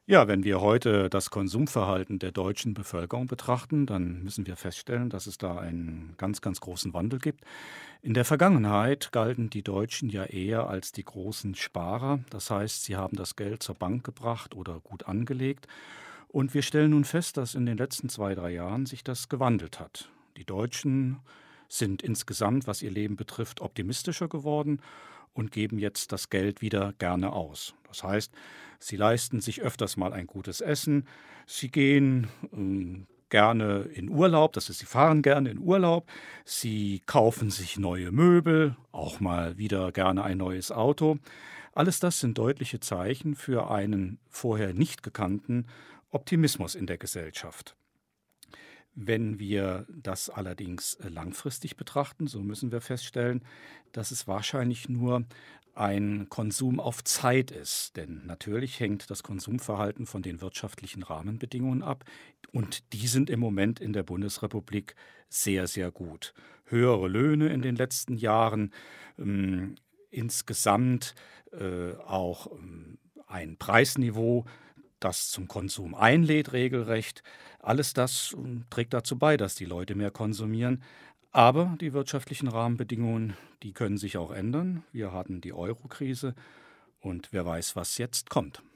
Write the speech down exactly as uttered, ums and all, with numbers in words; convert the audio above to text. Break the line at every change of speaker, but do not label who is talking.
Ja, wenn wir heute das Konsumverhalten der deutschen Bevölkerung betrachten, dann müssen wir feststellen, dass es da einen ganz, ganz großen Wandel gibt. In der Vergangenheit galten die Deutschen ja eher als die großen Sparer. Das heißt, sie haben das Geld zur Bank gebracht oder gut angelegt. Und wir stellen nun fest, dass in den letzten zwei, drei Jahren sich das gewandelt hat. Die Deutschen sind insgesamt, was ihr Leben betrifft, optimistischer geworden und geben jetzt das Geld wieder gerne aus. Das heißt, sie leisten sich öfters mal ein gutes Essen, sie gehen ähm, gerne in Urlaub, das ist, sie fahren gerne in Urlaub, sie kaufen sich neue Möbel, auch mal wieder gerne ein neues Auto. Alles das sind deutliche Zeichen für einen vorher nicht gekannten Optimismus in der Gesellschaft. Wenn wir das allerdings äh, langfristig betrachten, so müssen wir feststellen, dass es wahrscheinlich nur ein Konsum auf Zeit ist. Denn natürlich hängt das Konsumverhalten von den wirtschaftlichen Rahmenbedingungen ab. Und die sind im Moment in der Bundesrepublik sehr, sehr gut. Höhere Löhne in den letzten Jahren, ähm, insgesamt äh, auch ähm, ein Preisniveau, das zum Konsum einlädt, regelrecht. Alles das ähm, trägt dazu bei, dass die Leute mehr konsumieren. Aber die wirtschaftlichen Rahmenbedingungen, die können sich auch ändern. Wir hatten die Euro-Krise und wer weiß, was jetzt kommt.